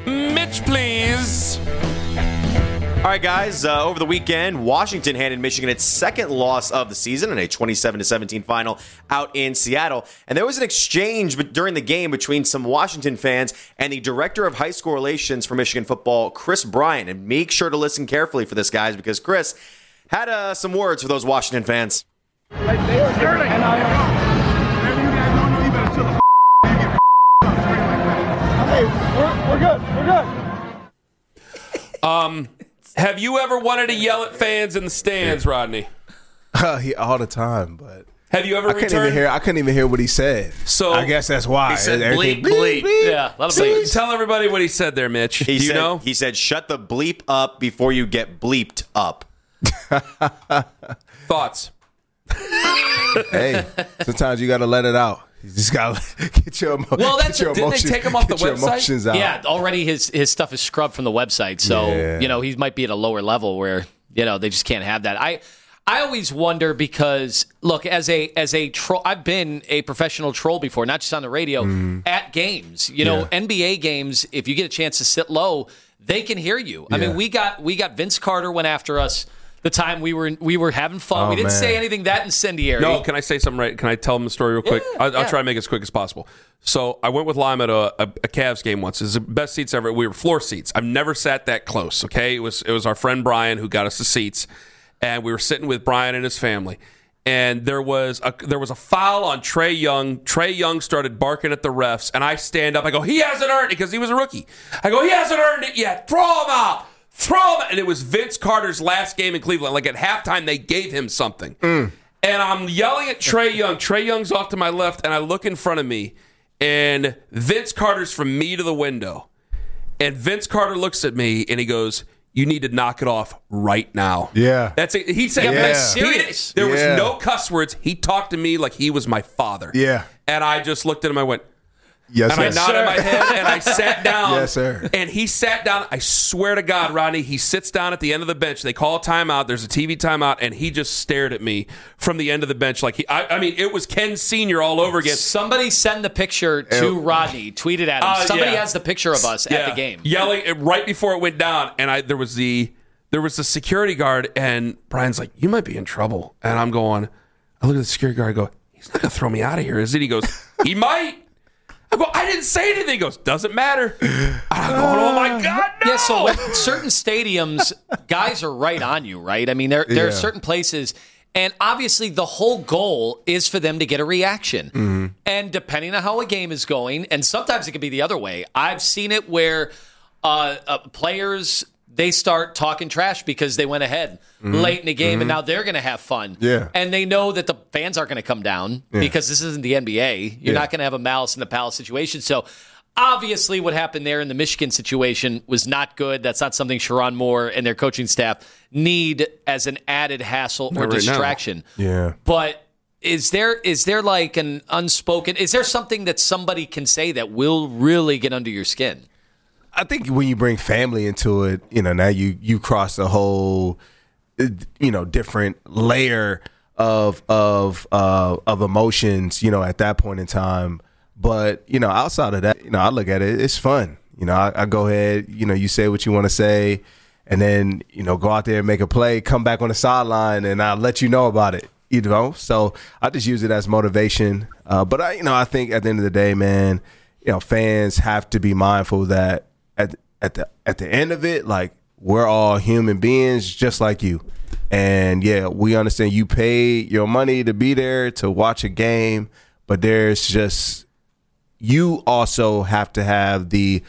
Mitch, please. All right, guys. Over the weekend, Washington handed Michigan its second loss of the season in a 27-17 final out in Seattle. And there was an exchange during the game between some Washington fans and the director of high school relations for Michigan football, Chris Bryant. And make sure to listen carefully for this, guys, because Chris had some words for those Washington fans. Sterling. And whatever you guys don't know, you better chill the and get Hey, we're good. We're good. Have you ever wanted to yell at fans in the stands, Rodney? All the time, but Have you ever I couldn't even hear what he said. So I guess that's why. He said Everything- bleep. Yeah, a lot of bleep. Tell everybody what he said there, Mitch. Do you know? He said, shut the bleep up before you get bleeped up. Thoughts? Hey, sometimes you got to let it out. You just got to get your emotions. Well, that's didn't they take him off the your website? emotions out. Yeah, already his stuff is scrubbed from the website, so Yeah. he might be at a lower level where they just can't have that. I always wonder because look, as a troll, I've been a professional troll before, not just on the radio, at games. NBA games. If you get a chance to sit low, they can hear you. I mean, we got Vince Carter went after us. The time we were having fun. Oh, we didn't man. say anything that incendiary. No, can I say something right? Can I tell them the story real quick? I'll try to make it as quick as possible. So I went with Lime at a Cavs game once. It was the best seats ever. We were floor seats. I've never sat that close, okay? It was our friend Brian who got us the seats, and we were sitting with Brian and his family. And there was a foul on Trae Young. Trae Young started barking at the refs, and I stand up. I go, he hasn't earned it because he was a rookie. I go, he hasn't earned it yet. Throw him out. And it was Vince Carter's last game in Cleveland. Like at halftime, they gave him something. And I'm yelling at Trae Young. Trae Young's off to my left, and I look in front of me, and Vince Carter's from me to the window. And Vince Carter looks at me, and he goes, you need to knock it off right now. Yeah. That's it. He said, serious. There was no cuss words. He talked to me like he was my father. Yeah. And I just looked at him. I went, Yes, and sir. I nodded my head, and I sat down. Yes, sir. And he sat down. I swear to God, Rodney, he sits down at the end of the bench. They call a timeout. There's a TV timeout, and he just stared at me from the end of the bench. Like I mean, it was Ken Sr. all over again. Somebody send the picture to Rodney. Tweet it at him. Somebody has the picture of us at the game. Yelling right before it went down. And there was the security guard, and Brian's like, you might be in trouble. And I look at the security guard, I go, he's not going to throw me out of here, is it? He goes, he might. I go, I didn't say anything. He goes, doesn't matter. I'm going, oh my God, no. Yeah, so with certain stadiums, guys are right on you, right? I mean, there are certain places, and obviously the whole goal is for them to get a reaction. And depending on how a game is going, and sometimes it can be the other way. I've seen it where players, they start talking trash because they went ahead late in the game, and now they're going to have fun. Yeah. And they know that the fans aren't going to come down because this isn't the NBA. You're not going to have a malice in the palace situation. So obviously what happened there in the Michigan situation was not good. That's not something Sherrone Moore and their coaching staff need as an added hassle or distraction. Yeah. But is there like an unspoken, is there something that somebody can say that will really get under your skin? I think when you bring family into it, now you cross a whole, different layer of emotions, at that point in time. But, outside of that, I look at it, it's fun. I go ahead, you say what you want to say, and then, go out there and make a play, come back on the sideline, and I'll let you know about it, So I just use it as motivation. But I think at the end of the day, man, fans have to be mindful that at the end of it, like, we're all human beings just like you. And we understand you pay your money to be there to watch a game, but there's just, you also have to have the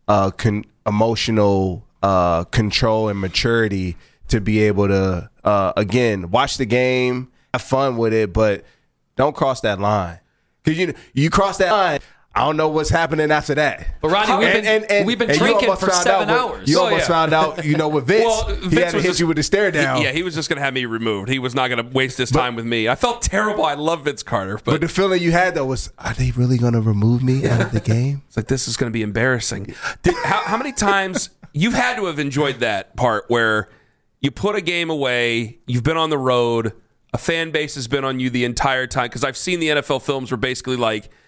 emotional control and maturity to be able to, again, watch the game, have fun with it, but don't cross that line. Because you cross that line, I don't know what's happening after that. But Rodney, we've been drinking for 7 hours. You almost found out, with Vince, he had to hit you with the stare down. He was just going to have me removed. He was not going to waste his time with me. I felt terrible. I love Vince Carter. But the feeling you had, though, was, are they really going to remove me out of the game? It's like, this is going to be embarrassing. How many times, you've had to have enjoyed that part where you put a game away, you've been on the road, a fan base has been on you the entire time? Because I've seen the NFL films where basically, like,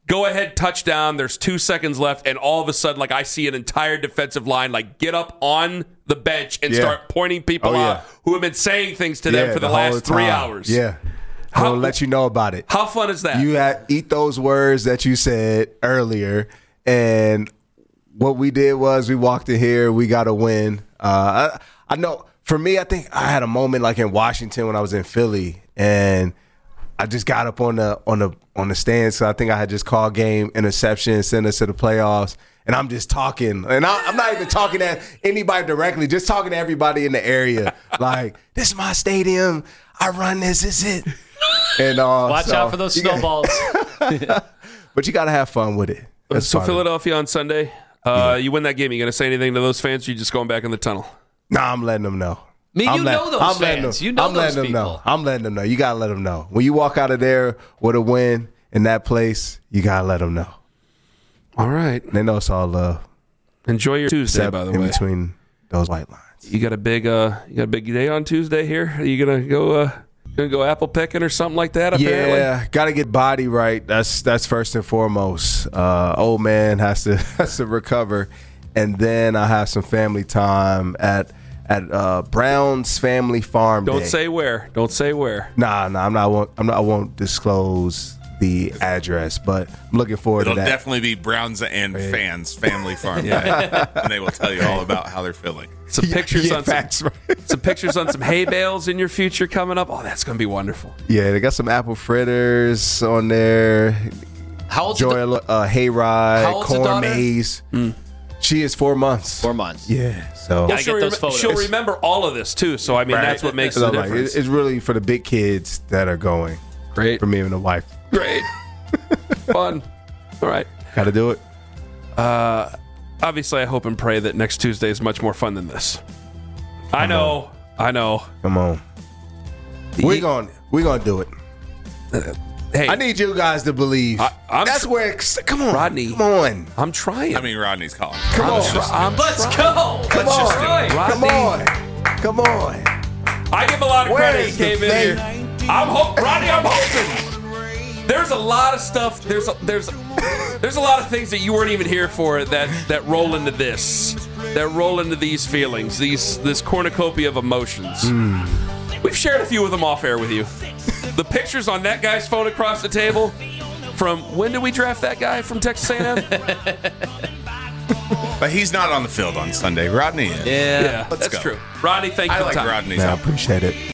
go-ahead touchdown. There's 2 seconds left, and all of a sudden, like I see an entire defensive line like get up on the bench and start pointing people out who have been saying things to them for the last 3 hours. Yeah. I'll let you know about it. How fun is that? You eat those words that you said earlier, and what we did was we walked in here. We got a win. I know for me, I think I had a moment like in Washington when I was in Philly, and I just got up on the stand. So I think I had just called game interception, sent us to the playoffs, and I'm just talking. And I'm not even talking to anybody directly, just talking to everybody in the area. Like, this is my stadium. I run this. This is it. And watch out for those snowballs. But you got to have fun with it. So Philadelphia on Sunday, you win that game. You going to say anything to those fans? Or you just going back in the tunnel? Nah, I'm letting them know. You know those fans. You know those people. I'm letting them know. You got to let them know. When you walk out of there with a win in that place, you got to let them know. All right. They know it's all love. Enjoy your Tuesday, by the way. In between those white lines. You got a big day on Tuesday here? Are you going to go apple picking or something like that, apparently? Yeah, got to get body right. That's first and foremost. Old man has to recover. And then I have some family time at Brown's Family Farm Day. Don't say where. Nah, I won't disclose the address, but I'm looking forward to that. It'll definitely be Browns and Fans Family Farm Day, and they will tell you all about how they're feeling. Some pictures some pictures on some hay bales in your future coming up. Oh, that's going to be wonderful. Yeah, they got some apple fritters on there. How old's hayride, corn maze. She is 4 months. 4 months. Yeah. So gotta get those photos. She'll remember all of this too. So I mean, that's what makes the difference. It's really for the big kids that are going. Great for me and the wife. Great, fun. All right, got to do it. Obviously, I hope and pray that next Tuesday is much more fun than this. I know. Come on. We're gonna do it. Hey, I need you guys to believe. That's where. Come on, Rodney. Come on. I'm trying. I mean, Rodney's calling. Come on. Let's go. Come on. Come on. I give a lot of credit. He came in here. Rodney, I'm hoping. There's a lot of stuff. There's a lot of things that you weren't even here for that roll into this. That roll into these feelings. This cornucopia of emotions. We've shared a few of them off air with you. The pictures on that guy's phone across the table from when did we draft that guy from Texas A&M? But he's not on the field on Sunday. Rodney is. Yeah, that's true. Rodney, thank you. I like Rodney's. I appreciate it.